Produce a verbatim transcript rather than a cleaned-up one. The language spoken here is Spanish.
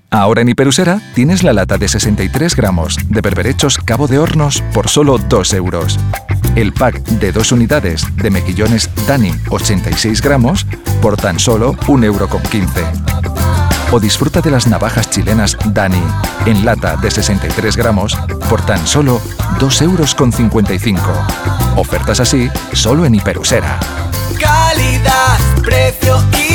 Ahora en Hiperusera tienes la lata de sesenta y tres gramos de berberechos Cabo de Hornos por solo dos euros. El pack de dos unidades de mejillones Dani ochenta y seis gramos por tan solo un euro con quince. O disfruta de las navajas chilenas Dani en lata de sesenta y tres gramos por tan solo dos euros con cincuenta y cinco. Ofertas así solo en Hiperusera. Calidad, precio y